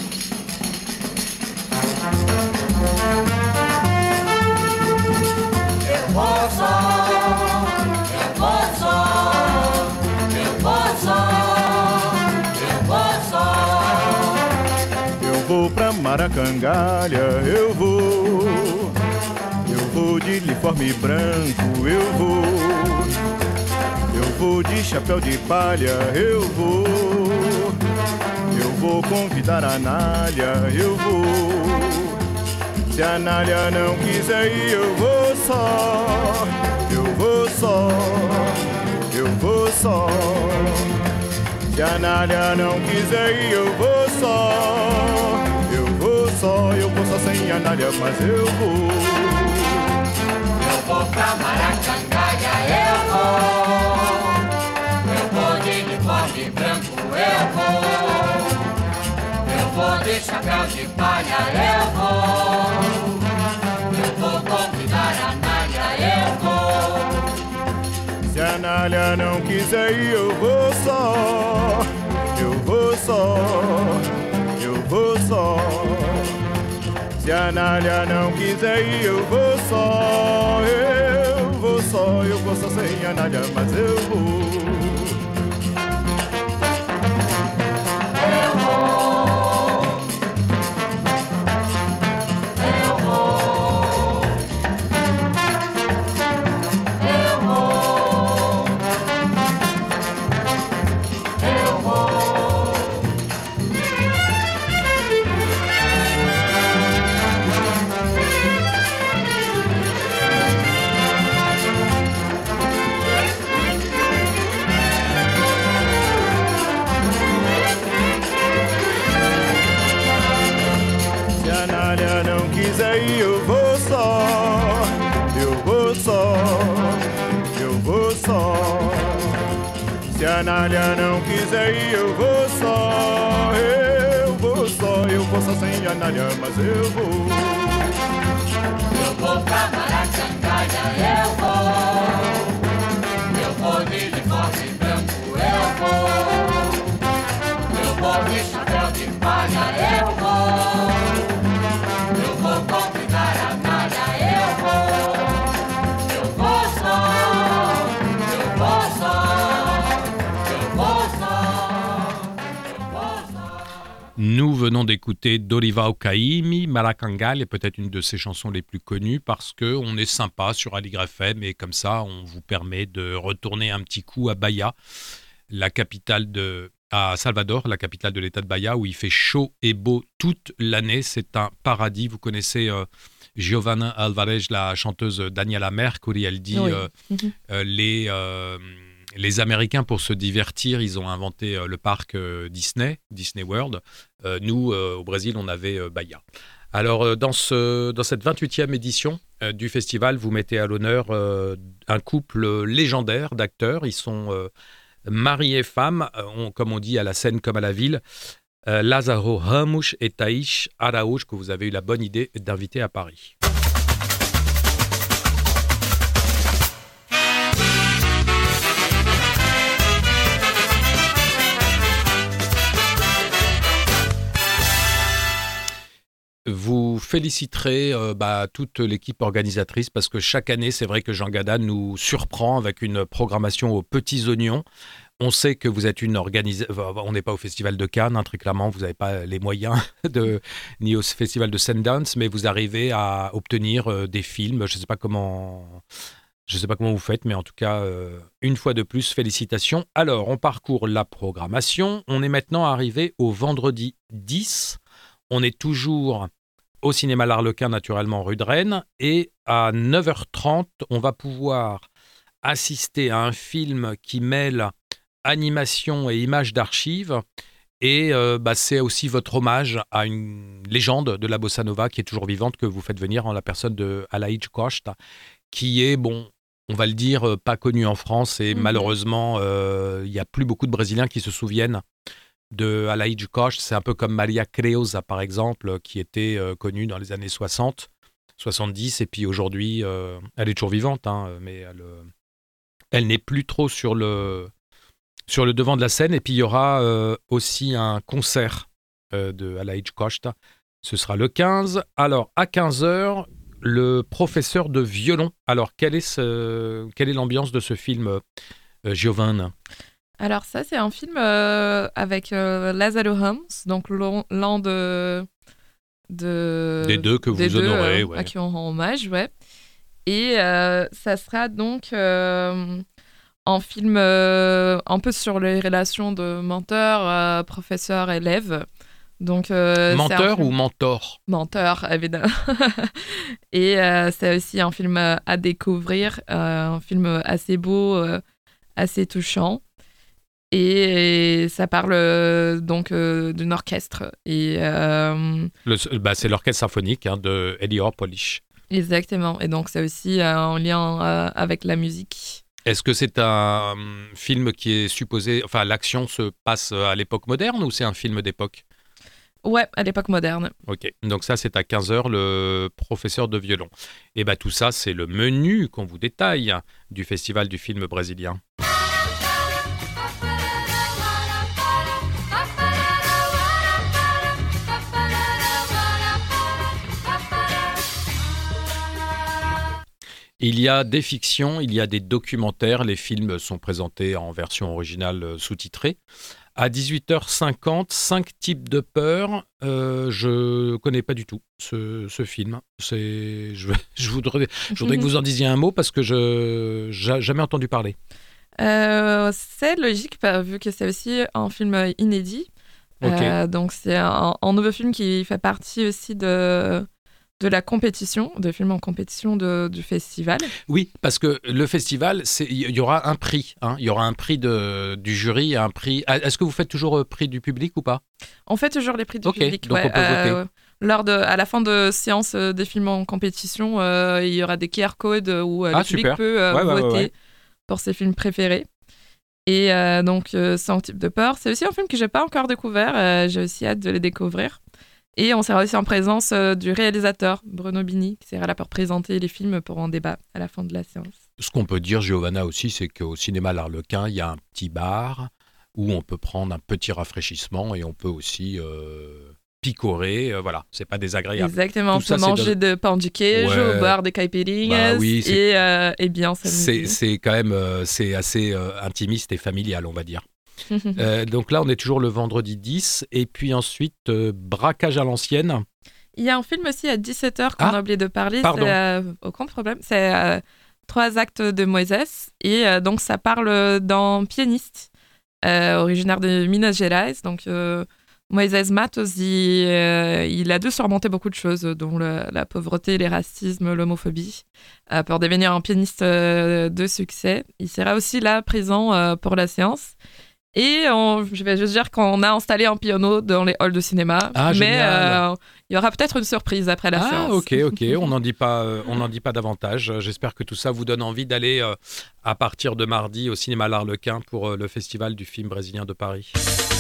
Eu vou pra Maracangalha, eu vou de uniforme branco, eu vou de chapéu de palha, eu vou convidar a Anália, eu vou. Se a Anália não quiser ir, eu vou só, eu vou só, eu vou só. Se a Anália não quiser ir, eu vou só, eu vou só, eu vou só sem Anália, mas eu vou. Eu vou pra Maracangalha, eu vou de uniforme branco, eu vou de chapéu de palha, eu vou convidar a Anália, eu vou. Se a Anália não quiser ir, eu vou só, eu vou só, eu vou só. Se a Anália não quiser ir, eu vou só, eu vou só, eu vou só sem Anália, mas eu vou. Eu vou só, eu vou só, eu vou só. Se a Anália não quiser ir, eu vou só, eu vou só, eu vou só sem a Anália, mas eu vou. Eu vou pra Maracangalha, eu vou de uniforme branco, eu vou de chapéu de palha, eu vou convidar a Anália, eu vou Nous venons d'écouter Dorival Caymmi, Maracangal, est peut-être une de ses chansons les plus connues parce qu'on est sympa sur Aligre FM et comme ça, on vous permet de retourner un petit coup à Bahia, à Salvador, la capitale de l'État de Bahia, où il fait chaud et beau toute l'année. C'est un paradis. Vous connaissez Giovanna Alvarez, la chanteuse Daniela Mercury. Elle dit les Américains, pour se divertir, ils ont inventé le parc Disney World. Nous, au Brésil, on avait Bahia. Alors, dans cette 28e édition du festival, vous mettez à l'honneur un couple légendaire d'acteurs. Ils sont mari et femme, comme on dit à la scène comme à la ville. Lázaro Ramos et Thaís Araújo, que vous avez eu la bonne idée d'inviter à Paris. Vous féliciterez toute l'équipe organisatrice parce que chaque année, c'est vrai que Jean Gada nous surprend avec une programmation aux petits oignons. On sait que vous êtes on n'est pas au Festival de Cannes, hein, très clairement, vous n'avez pas les moyens ni au Festival de Sundance, mais vous arrivez à obtenir des films. Je ne sais pas comment vous faites, mais en tout cas, une fois de plus, félicitations. Alors, on parcourt la programmation. On est maintenant arrivé au vendredi 10. On est toujours au cinéma L'Arlequin, naturellement, rue de Rennes. Et à 9h30, on va pouvoir assister à un film qui mêle animation et images d'archives. Et c'est aussi votre hommage à une légende de la bossa nova qui est toujours vivante, que vous faites venir en la personne de Alaïdj Costa, qui est, on va le dire, pas connu en France. Et malheureusement, il n'y a plus beaucoup de Brésiliens qui se souviennent de Alaïdj Costa. C'est un peu comme Maria Creuza, par exemple, qui était connue dans les années 60, 70. Et puis aujourd'hui, elle est toujours vivante, hein, mais elle n'est plus trop sur le devant de la scène. Et puis il y aura aussi un concert de Alaïdj Costa. Ce sera le 15. Alors, à 15h, le professeur de violon. Alors, quelle est l'ambiance de ce film, Giovanna? Alors ça, c'est un film avec Lázaro Ramos, donc l'un des deux que vous honorez, à qui on rend hommage, ouais. Et ça sera donc un film un peu sur les relations de menteur, professeur-élève. Donc, menteur ou mentor? Menteur, évidemment. Et c'est aussi un film à découvrir, un film assez beau, assez touchant. Et ça parle donc d'un orchestre. Et, c'est l'orchestre symphonique de Heliópolis. Exactement. Et donc, c'est aussi en lien avec la musique. Est-ce que c'est un film qui est supposé... Enfin, l'action se passe à l'époque moderne ou c'est un film d'époque? Ouais, à l'époque moderne. Ok, donc ça, c'est à 15h, le professeur de violon. Et tout ça, c'est le menu qu'on vous détaille du Festival du film brésilien. Il y a des fictions, il y a des documentaires. Les films sont présentés en version originale sous-titrée. À 18h50, 5 types de peur. Je ne connais pas du tout ce film. Je voudrais que vous en disiez un mot parce que je n'ai jamais entendu parler. C'est logique, vu que c'est aussi un film inédit. Okay. Donc c'est un nouveau film qui fait partie aussi de la compétition, de films en compétition du festival. Oui, parce que le festival, il y aura un prix. Il y aura un prix du jury, un prix... Est-ce que vous faites toujours prix du public ou pas? On fait toujours les prix du public. Donc on peut voter. À la fin de séance des films en compétition, il y aura des QR codes où le public peut voter pour ses films préférés. Et donc, 100 types de peur. C'est aussi un film que je n'ai pas encore découvert. J'ai aussi hâte de le découvrir. Et on sera aussi en présence du réalisateur, Bruno Bini, qui sera là pour présenter les films pour un débat à la fin de la séance. Ce qu'on peut dire, Giovanna, aussi, c'est qu'au cinéma L'Arlequin, il y a un petit bar où on peut prendre un petit rafraîchissement et on peut aussi picorer. Voilà, c'est pas désagréable. Exactement, on peut manger de pain du queijo, boire des caipirinhas et bien s'amuser. C'est quand même c'est assez intimiste et familial, on va dire. Donc là, on est toujours le vendredi 10. Et puis ensuite, braquage à l'ancienne. Il y a un film aussi à 17h qu'on a oublié de parler. Pardon. C'est, aucun problème. C'est 3 actes de Moïse. Et donc, ça parle d'un pianiste originaire de Minas Gerais. Donc, Moïse Matos, il a dû surmonter beaucoup de choses, dont la pauvreté, les racismes, l'homophobie, pour devenir un pianiste de succès. Il sera aussi là, présent pour la séance. Et je vais juste dire qu'on a installé un piano dans les halls de cinéma. Mais il y aura peut-être une surprise après la séance. Ok. On n'en dit pas davantage. J'espère que tout ça vous donne envie d'aller à partir de mardi au cinéma L'Arlequin pour le festival du film brésilien de Paris.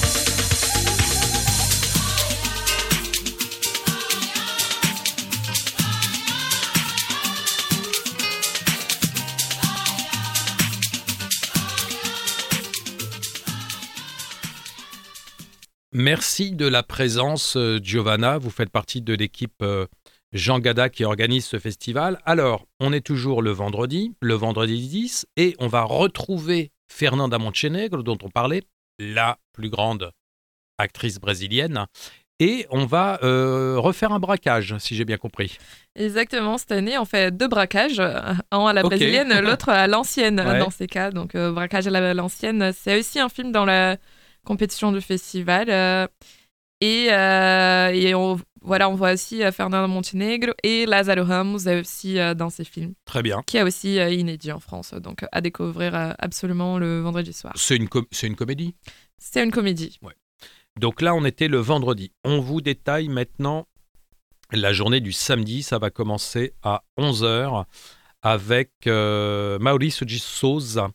Merci de la présence, Giovanna. Vous faites partie de l'équipe Jean Gada qui organise ce festival. Alors, on est toujours le vendredi 10, et on va retrouver Fernanda Montenegro, dont on parlait, la plus grande actrice brésilienne. Et on va refaire un braquage, si j'ai bien compris. Exactement, cette année, on fait 2 braquages, un à la brésilienne, l'autre à l'ancienne, dans ces cas. Donc, braquage à l'ancienne, c'est aussi un film dans la compétition du festival. Et on voit aussi Fernanda Montenegro et Lázaro Ramos aussi dans ces films. Très bien. Qui est aussi inédit en France, donc à découvrir absolument le vendredi soir. C'est une comédie ? C'est une comédie. Ouais. Donc là, on était le vendredi. On vous détaille maintenant la journée du samedi. Ça va commencer à 11h avec Maurício de Souza.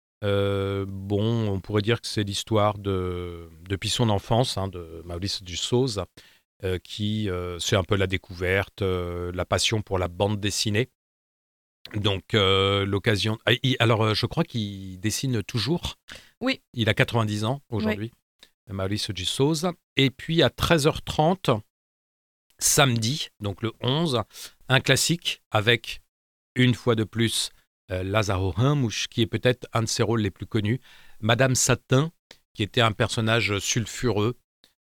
On pourrait dire que c'est l'histoire depuis son enfance, de Maurício de Souza, qui c'est un peu la découverte, la passion pour la bande dessinée. Donc l'occasion. Alors je crois qu'il dessine toujours. Oui. Il a 90 ans aujourd'hui, Maurício de Souza. Et puis à 13h30, samedi, donc le 11, un classique avec une fois de plus Lázaro Ramos, qui est peut-être un de ses rôles les plus connus, Madame Satin, qui était un personnage sulfureux,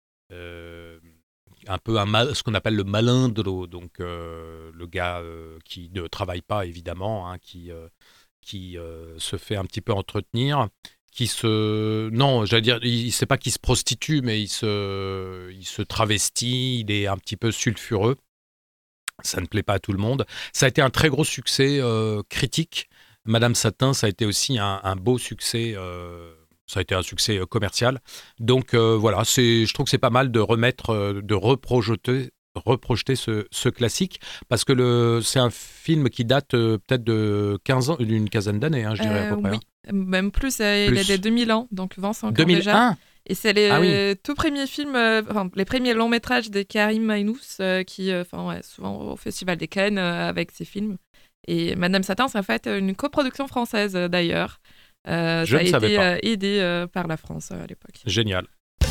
un peu ce qu'on appelle le malindro, donc le gars qui ne travaille pas évidemment, qui se fait un petit peu entretenir, il sait pas qu'il se prostitue, mais il se travestit, il est un petit peu sulfureux. Ça ne plaît pas à tout le monde. Ça a été un très gros succès critique. Madame Satin, ça a été aussi un beau succès. Ça a été un succès commercial. Donc voilà, je trouve que c'est pas mal de reprojeter ce classique, parce que c'est un film qui date peut-être de 15 ans, d'une quinzaine d'années, je dirais à peu près. Oui, même plus. Il a des 2000 ans, donc 20 ans 2001 déjà. Et c'est les tout premiers films, les premiers longs métrages de Karim Maïnous qui, souvent au Festival des Cannes avec ses films. Et Madame Satin, c'est en fait une coproduction française d'ailleurs. Ça a été aidé par la France à l'époque. Génial.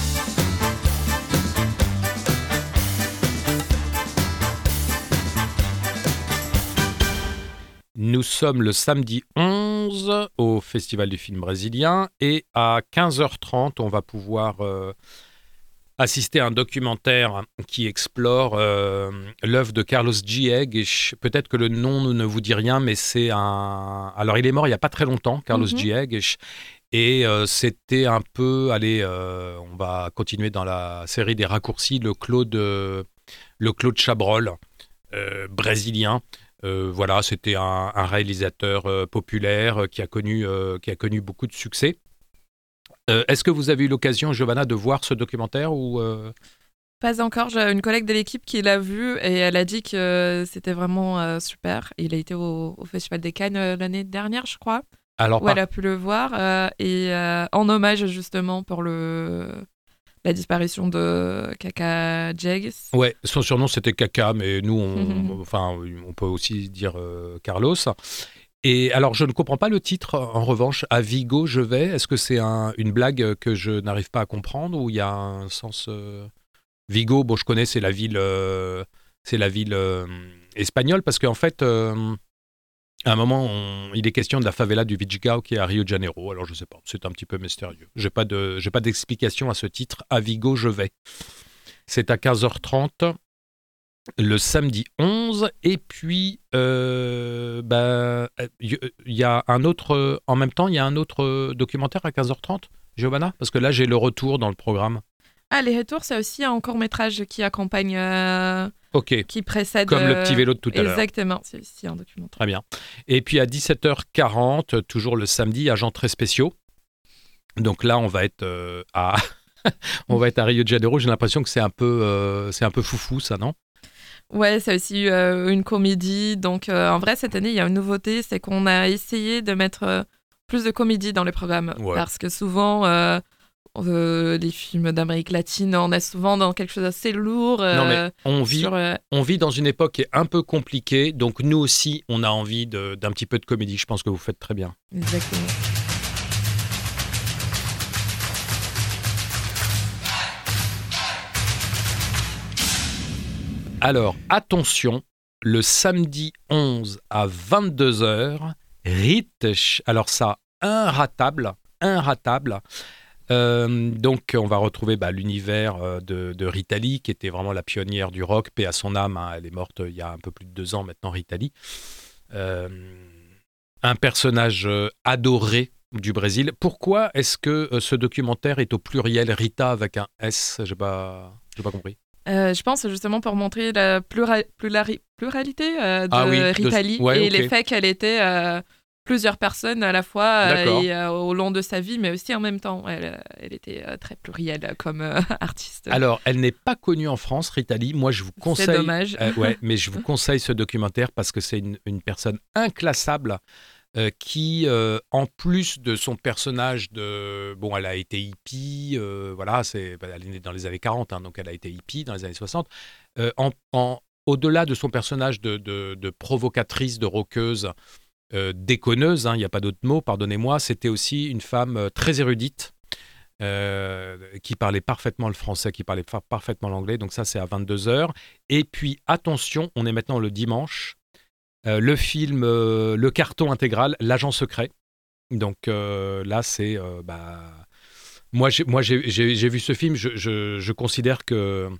Nous sommes le samedi 11 au Festival du film brésilien, et à 15h30, on va pouvoir assister à un documentaire qui explore l'œuvre de Carlos Diegues. Peut-être que le nom ne vous dit rien, mais c'est un... Alors, il est mort il n'y a pas très longtemps, Carlos Diegues, et c'était un peu... on va continuer dans la série des raccourcis, le Claude Chabrol brésilien. C'était un réalisateur populaire qui a connu beaucoup de succès. Est-ce que vous avez eu l'occasion, Giovanna, de voir ce documentaire ou Pas encore. J'ai une collègue de l'équipe qui l'a vu et elle a dit que c'était vraiment super. Il a été au Festival des Cannes l'année dernière, je crois, elle a pu le voir. En hommage justement pour la disparition de Kaka Diegues. Ouais, son surnom c'était Kaka, mais nous, on peut aussi dire Carlos. Et alors, je ne comprends pas le titre, en revanche, à Vigo, je vais. Est-ce que c'est une blague que je n'arrive pas à comprendre, ou il y a un sens... Vigo, je connais, c'est la ville espagnole, parce qu'en fait, À un moment, il est question de la favela du Vidigal qui est à Rio de Janeiro. Alors, je ne sais pas, c'est un petit peu mystérieux. J'ai pas d'explication à ce titre. À Vigo, je vais. C'est à 15h30, le samedi 11. Et puis, il y a un autre... En même temps, il y a un autre documentaire à 15h30, Giovanna? Parce que là, j'ai le retour dans le programme. Ah, les retours, c'est aussi un court-métrage qui accompagne... Ok. Qui précède... Comme le petit vélo de tout à l'heure. Exactement, c'est aussi un documentaire. Très bien. Et puis à 17h40, toujours le samedi, agents très spéciaux. Donc là, on va être à Rio de Janeiro. J'ai l'impression que c'est un peu foufou, ça, non? Ouais, c'est aussi une comédie. Donc en vrai, cette année, il y a une nouveauté, c'est qu'on a essayé de mettre plus de comédie dans les programmes. Ouais. Parce que souvent... les films d'Amérique latine, on est souvent dans quelque chose d'assez lourd. Non, mais on vit dans une époque qui est un peu compliquée, donc nous aussi, on a envie d'un petit peu de comédie. Je pense que vous faites très bien. Exactement. Alors, attention, le samedi 11 à 22h, Ritch, alors ça, inratable. Donc on va retrouver l'univers de Rita Lee, qui était vraiment la pionnière du rock, paix à son âme, hein, elle est morte il y a un peu plus de 2 ans maintenant, Rita Lee. Un personnage adoré du Brésil. Pourquoi est-ce que ce documentaire est au pluriel, Rita avec un S? J'ai pas compris. Je pense justement pour montrer la pluralité de Rita Lee et l'effet qu'elle était... plusieurs personnes à la fois et au long de sa vie, mais aussi en même temps. Elle était très plurielle comme artiste. Alors, elle n'est pas connue en France, Rita Lee. Moi, je vous conseille... C'est dommage. Mais je vous conseille ce documentaire parce que c'est une personne inclassable qui, en plus de son personnage elle a été hippie, elle est née dans les années 40, hein, donc elle a été hippie dans les années 60. Au-delà de son personnage de provocatrice, de rockeuse, déconneuse, il n'y a pas d'autre mot, pardonnez-moi, c'était aussi une femme très érudite qui parlait parfaitement le français, qui parlait parfaitement l'anglais, donc ça c'est à 22h. Et puis attention, on est maintenant le dimanche, le film, le carton intégral, L'Agent secret. Donc là c'est... Moi j'ai vu ce film, je considère que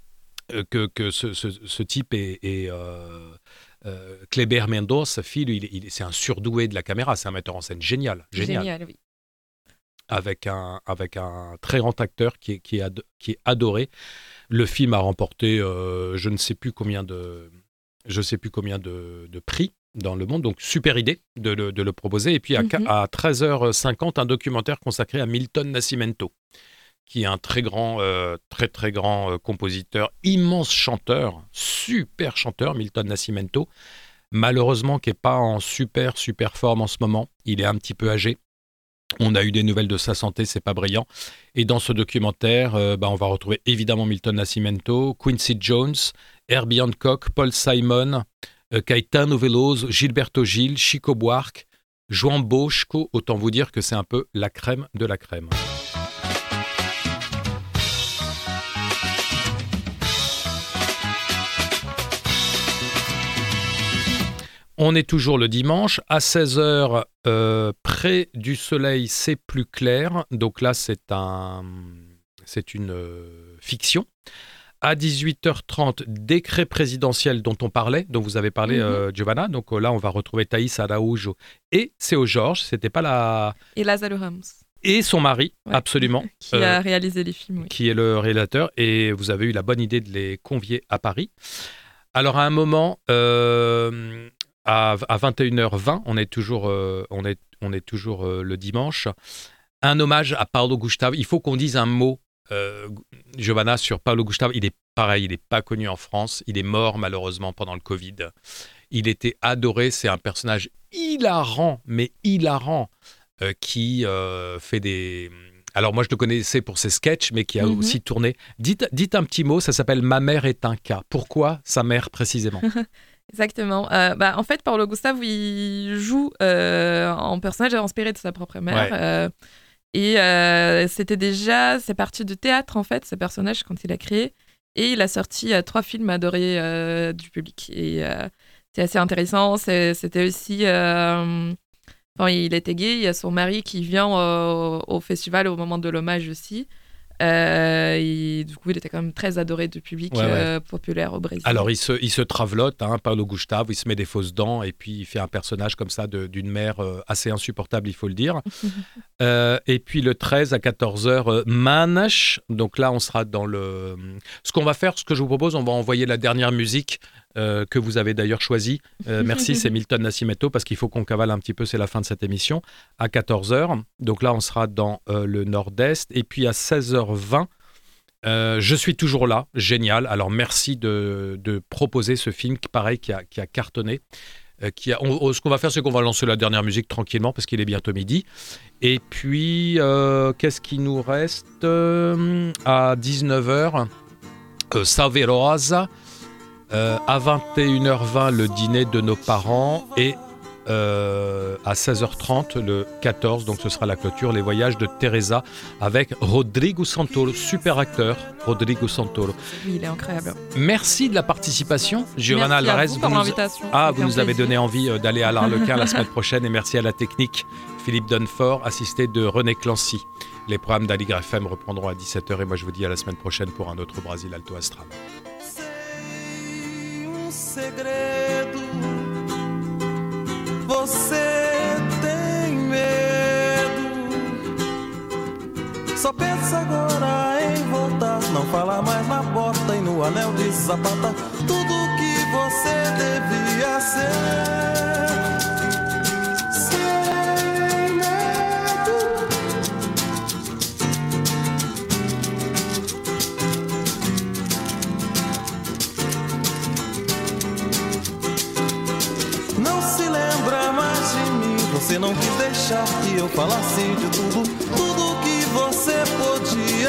ce type est Kleber Mendoza, c'est un surdoué de la caméra, c'est un metteur en scène génial. Génial, oui. Avec un très grand acteur qui est adoré. Le film a remporté je ne sais plus combien de prix dans le monde, donc super idée de le proposer. Et puis à 13h50, un documentaire consacré à Milton Nascimento, qui est un très grand compositeur, immense chanteur, super chanteur, Milton Nascimento, malheureusement qui n'est pas en super forme en ce moment, il est un petit peu âgé, on a eu des nouvelles de sa santé, c'est pas brillant, et dans ce documentaire, on va retrouver évidemment Milton Nascimento, Quincy Jones, Herbie Hancock, Paul Simon, Caetano Veloso, Gilberto Gil, Chico Buarque, João Bosco, autant vous dire que c'est un peu la crème de la crème. On est toujours le dimanche, à 16h, près du soleil, c'est plus clair. Donc là, c'est une fiction. À 18h30, décret présidentiel dont on parlait, dont vous avez parlé, Giovanna. Donc là, on va retrouver Thaïs Araújo et Seu Jorge. C'était pas la... Et Lázaro Ramos. Et son mari, absolument. Qui a réalisé les films. Oui. Qui est le réalisateur. Et vous avez eu la bonne idée de les convier à Paris. Alors, à un moment... À 21h20, on est toujours le dimanche. Un hommage à Paulo Gustavo. Il faut qu'on dise un mot, Giovanna, sur Paulo Gustavo. Il est pareil, il n'est pas connu en France. Il est mort malheureusement pendant le Covid. Il était adoré. C'est un personnage hilarant, qui fait des... Alors moi je le connaissais pour ses sketchs, mais qui a aussi tourné. Dites un petit mot, ça s'appelle « Ma mère est un cas ». Pourquoi sa mère précisément? Exactement. En fait, Paulo Gustavo, il joue en personnage inspiré de sa propre mère. Ouais. C'est parti de théâtre, en fait, ce personnage, quand il a créé. Et il a sorti 3 films adorés du public. Et c'est assez intéressant. C'était aussi... il était gay, il y a son mari qui vient au festival au moment de l'hommage aussi. Et du coup, il était quand même très adoré du public populaire au Brésil. Alors, il se travelote, Paulo Gustavo, il se met des fausses dents et puis il fait un personnage comme ça d'une mère assez insupportable, il faut le dire. Et puis le 13 à 14h, Manas. Donc là, on sera dans le... Ce que je vous propose, on va envoyer la dernière musique que vous avez d'ailleurs choisie. Merci, c'est Milton Nascimento, parce qu'il faut qu'on cavale un petit peu, c'est la fin de cette émission, à 14h. Donc là, on sera dans le Nord-Est. Et puis à 16h20, je suis toujours là, génial. Alors merci de proposer ce film, pareil, qui a cartonné. Ce qu'on va faire, c'est qu'on va lancer la dernière musique tranquillement, parce qu'il est bientôt midi. Et puis, qu'est-ce qui nous reste à 19h, Salve Rosa. À 21h20, le dîner de nos parents, et à 16h30, le 14, donc ce sera la clôture, les voyages de Teresa avec Rodrigo Santoro, super acteur, Rodrigo Santoro. Oui, il est incroyable. Merci de la participation, Giovanna Alvarez. Alvarez. Pour l'invitation. Vous nous avez donné envie d'aller à l'Arlequin la semaine prochaine, et merci à la technique, Philippe Dunfort, assisté de René Clancy. Les programmes d'Aligre FM reprendront à 17h, et moi je vous dis à la semaine prochaine pour un autre Brasil Alto Astral. Segredo, você tem medo, só pensa agora em voltar, não fala mais na porta e no anel de sapata, tudo que você devia ser. Sem medo, não se lembra mais de mim, você não quis deixar que eu falasse de tudo que você podia